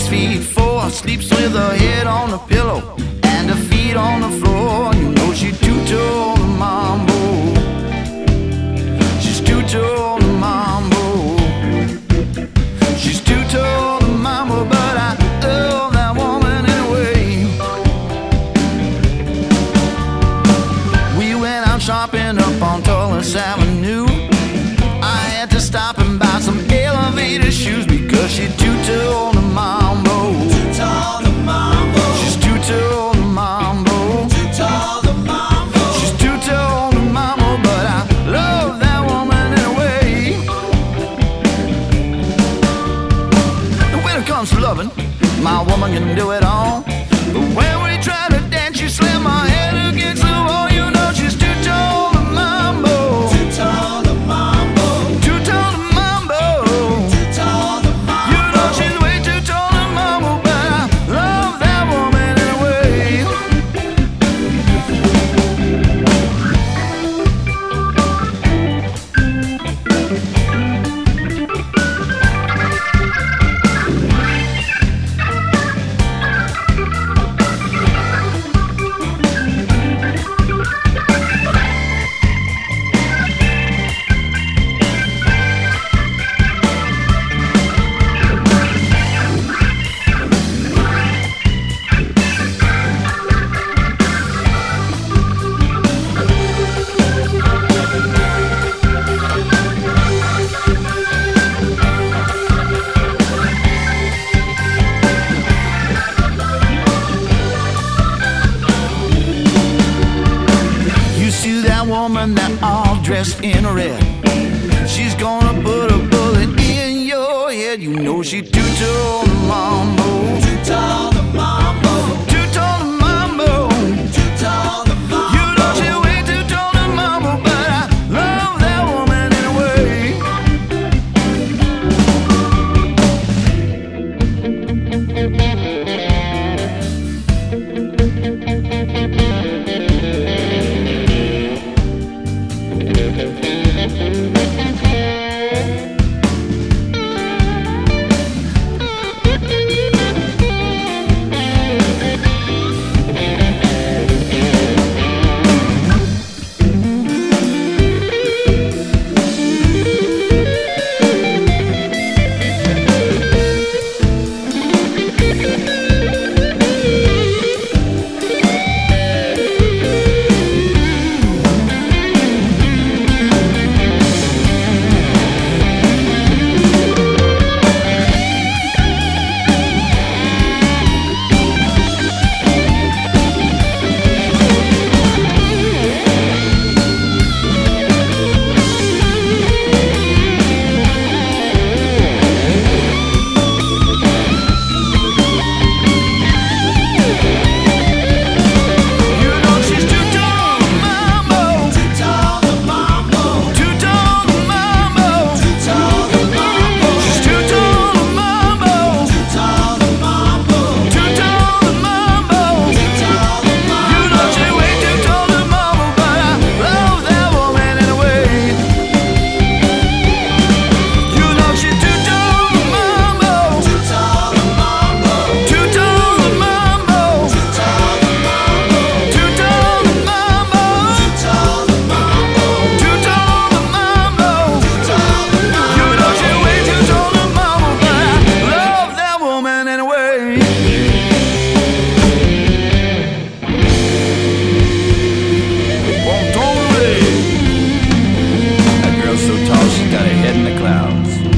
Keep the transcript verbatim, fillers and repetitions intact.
feet four, sleeps with her head on the pillow and her feet on the floor. You know she's too tall to mambo. She's too tall to mambo. She's too tall to mambo, but I love that woman anyway. We went out shopping up on Tullis Avenue. I had to stop and buy some elevator shoes because she's too tall to mambo. Too tall to mambo. She's too tall to mambo. Too tall to mambo. She's too tall to mambo, but I love that woman anyway. And when it comes to loving, my woman can do it all. But when we try to dance, you slam my head against the wall. You know she's too tall to mambo. Too tall to mambo. Too tall to mambo. Too tall to mambo. You know she's way too tall to mambo, but I love that woman anyway. You see that woman that all dressed in red? She's gonna put a bullet in your head. You know she's too tall to mambo. Too tall to mambo. Too tall to mambo. Too tall to mambo. You know she's way too tall to mambo, but I love that woman anyway. You know she's too tall to mambo. Too tall to mambo. Too tall to mambo. Too tall to mambo. She's too tall to mambo. Too tall to mambo. Too tall to mambo. Too tall to mambo. You know she's way too tall to mambo, but I love that woman anyway. You know she's too tall to mambo. Too tall to mambo. Too tall to mambo. Too tall to mambo. Too tall to mambo. Too tall to mambo. Too tall to mambo. Too tall to mambo. You know she's way too tall to mambo, but I love that woman anyway. Won't go away. That girl's so tall, she's got her head in the clouds.